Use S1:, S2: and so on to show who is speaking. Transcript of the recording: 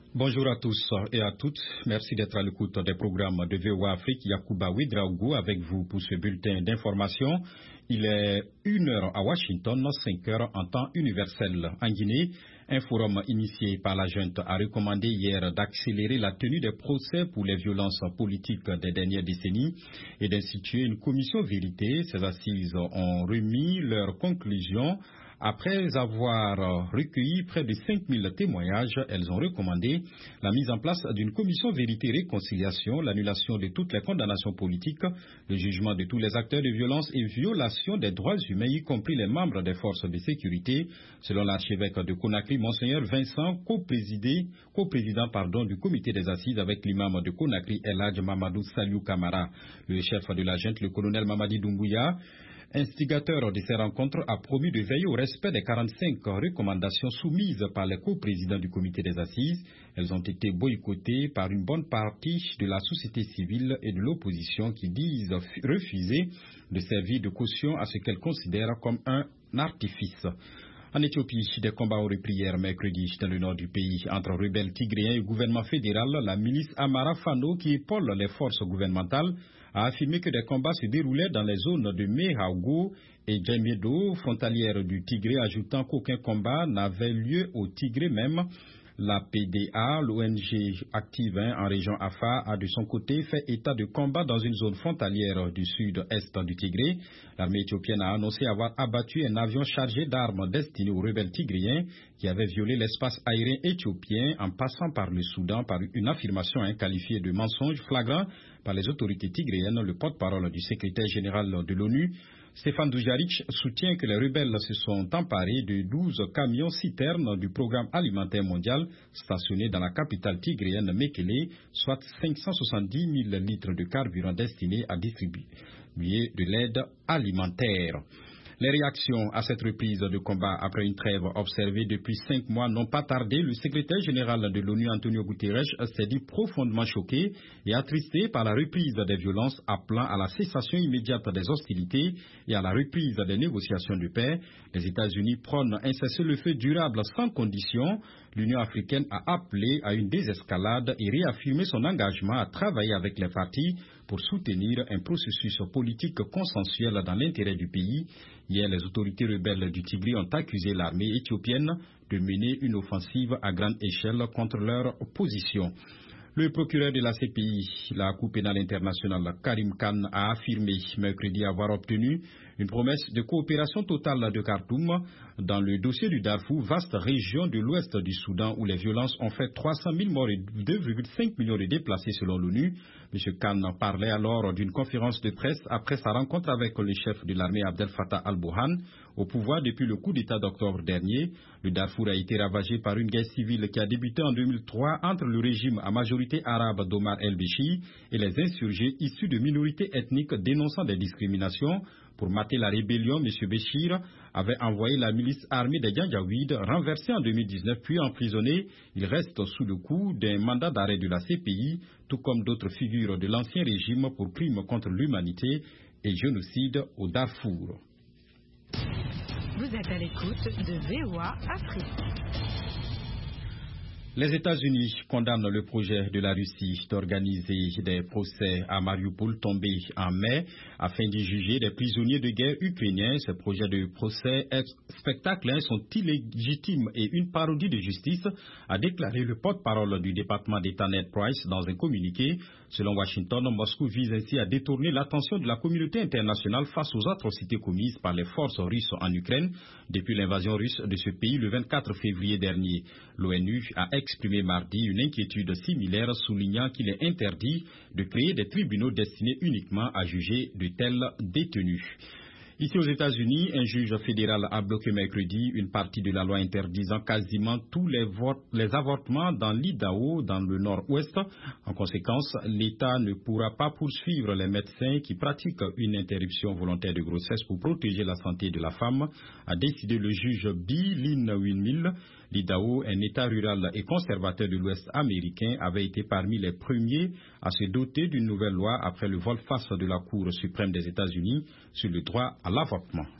S1: Bonjour à tous et à toutes. Merci d'être à l'écoute des programmes de VOA Afrique. Yacouba Ouedraogo avec vous pour ce bulletin d'information. Il est 1h à Washington, 5h en temps universel. En Guinée, un forum initié par la junte a recommandé hier d'accélérer la tenue des procès pour les violences politiques des dernières décennies et d'instituer une commission vérité. Ces assises ont remis leurs conclusions. Après avoir recueilli près de 5000 témoignages, elles ont recommandé la mise en place d'une commission vérité-réconciliation, l'annulation de toutes les condamnations politiques, le jugement de tous les acteurs de violence et violation des droits humains, y compris les membres des forces de sécurité, selon l'archevêque de Conakry, Monseigneur Vincent, coprésident du comité des assises avec l'imam de Conakry, El Hadj Mamadou Saliou Kamara. Le chef de la junte, le colonel Mamadi Doumbouya, instigateur de ces rencontres, a promis de veiller au respect des 45 recommandations soumises par les coprésidents du comité des assises. Elles ont été boycottées par une bonne partie de la société civile et de l'opposition qui disent refuser de servir de caution à ce qu'elles considèrent comme un artifice. En Éthiopie, des combats ont repris hier mercredi dans le nord du pays entre rebelles tigréens et gouvernement fédéral. La milice Amara Fano, qui épaule les forces gouvernementales, a affirmé que des combats se déroulaient dans les zones de Mehago et Djamiedo, frontalières du Tigré, ajoutant qu'aucun combat n'avait lieu au Tigré même. La PDA, l'ONG active en région Afar, a de son côté fait état de combat dans une zone frontalière du sud-est du Tigré. L'armée éthiopienne a annoncé avoir abattu un avion chargé d'armes destiné aux rebelles tigréens qui avait violé l'espace aérien éthiopien en passant par le Soudan par une affirmation qualifiée de mensonge flagrant par les autorités tigréennes. Le porte-parole du secrétaire général de l'ONU, Stéphane Dujarric, soutient que les rebelles se sont emparés de 12 camions-citernes du programme alimentaire mondial stationnés dans la capitale tigréenne Mekele, soit 570 000 litres de carburant destinés à distribuer de l'aide alimentaire. Les réactions à cette reprise de combat après une trêve observée depuis 5 mois n'ont pas tardé. Le secrétaire général de l'ONU, Antonio Guterres, s'est dit profondément choqué et attristé par la reprise des violences, appelant à la cessation immédiate des hostilités et à la reprise des négociations de paix. Les États-Unis prônent un cessez-le-feu durable sans condition. L'Union africaine a appelé à une désescalade et réaffirmé son engagement à travailler avec les partis pour soutenir un processus politique consensuel dans l'intérêt du pays. Hier, les autorités rebelles du Tigré ont accusé l'armée éthiopienne de mener une offensive à grande échelle contre leur position. Le procureur de la CPI, la Cour pénale internationale, Karim Khan, a affirmé mercredi avoir obtenu une promesse de coopération totale de Khartoum dans le dossier du Darfour, vaste région de l'ouest du Soudan où les violences ont fait 300 000 morts et 2,5 millions de déplacés selon l'ONU. M. Khan parlait alors d'une conférence de presse après sa rencontre avec le chef de l'armée Abdel Fattah al-Burhan, au pouvoir depuis le coup d'État d'octobre dernier. Le Darfour a été ravagé par une guerre civile qui a débuté en 2003 entre le régime à majorité arabe d'Omar el-Béchir et les insurgés issus de minorités ethniques dénonçant des discriminations. Pour mater la rébellion, M. Béchir avait envoyé la milice armée des Janjaouides, renversée en 2019 puis emprisonnée. Il reste sous le coup d'un mandat d'arrêt de la CPI, tout comme d'autres figures de l'ancien régime pour crimes contre l'humanité et génocide au Darfour.
S2: Vous êtes à l'écoute de VOA Afrique.
S1: Les États-Unis condamnent le projet de la Russie d'organiser des procès à Mariupol tombés en mai afin d'y juger des prisonniers de guerre ukrainiens. Ces projets de procès spectacles sont illégitimes et une parodie de justice, a déclaré le porte-parole du département d'État Ned Price dans un communiqué. Selon Washington, Moscou vise ainsi à détourner l'attention de la communauté internationale face aux atrocités commises par les forces russes en Ukraine depuis l'invasion russe de ce pays le 24 février dernier. L'ONU a exprimé mardi une inquiétude similaire, soulignant qu'il est interdit de créer des tribunaux destinés uniquement à juger de tels détenus. Ici aux États-Unis, un juge fédéral a bloqué mercredi une partie de la loi interdisant quasiment tous les avortements dans l'Idaho, dans le nord-ouest. En conséquence, l'État ne pourra pas poursuivre les médecins qui pratiquent une interruption volontaire de grossesse pour protéger la santé de la femme, a décidé le juge B. Lynn Windmill. L'Idaho, un État rural et conservateur de l'Ouest américain, avait été parmi les premiers à se doter d'une nouvelle loi après le volte-face de la Cour suprême des États-Unis sur le droit à l'avortement.